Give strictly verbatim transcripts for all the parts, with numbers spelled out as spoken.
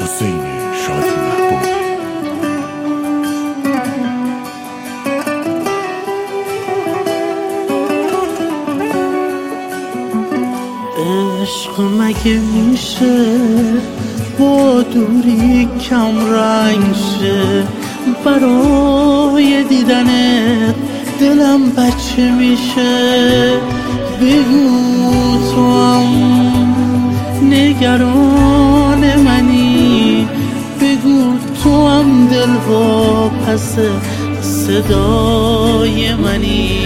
حسین شادی محبوب. عشق مگه میشه با دوری کم رنگ شه؟ برای دیدنت دلم بچه میشه. بگو تو هم نگران منی، بگو تو هم دل و پس صدای منی.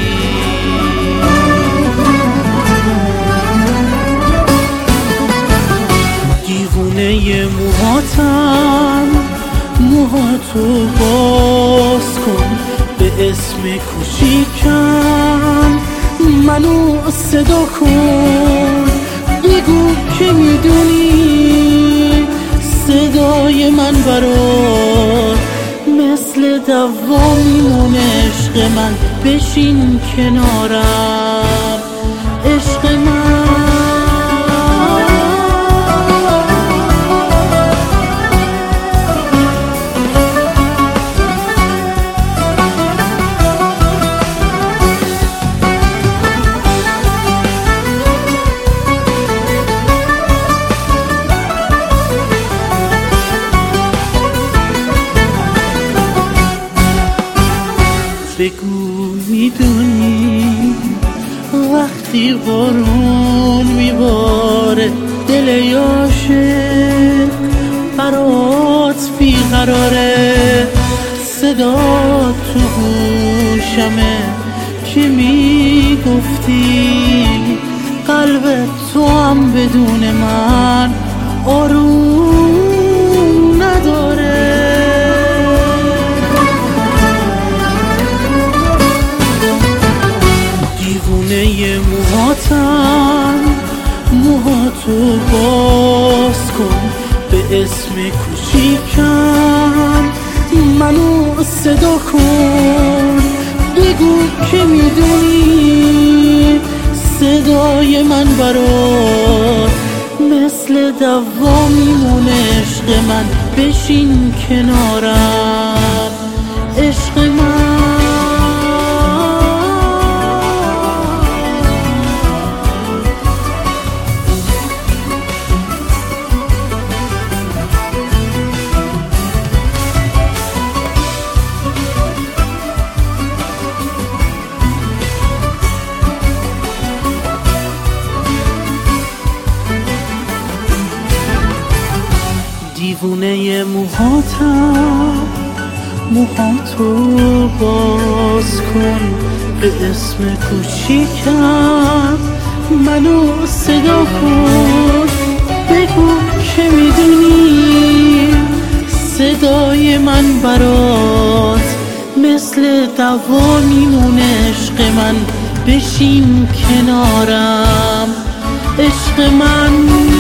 دیوونه موهاتم، موهاتو باز کن، به اسم کوچیکم منو صدا کن. بگو که میدونی صدای من برات مثل دوام میمونه. عشق من بشین کنارم، عشق من. بگو میدونی وقتی بارون میباره دل عاشق برات بیقراره. صدا تو گوشمه که میگفتی قلب تو هم بدون من آروم نداره. موهاتم، موهاتو باز کن، به اسم کوچیکم منو صدا کن. بگو که میدونی صدای من برات مثل دوام میمونه. عشق من بشین کنارم، عشق من. دیوونه موهاتم، موهاتو باز کن، به اسم کوچیکم منو صدا کن. بگو که میدونی صدای من برات مثل دوام میمونه. عشق من بشین کنارم، عشق من.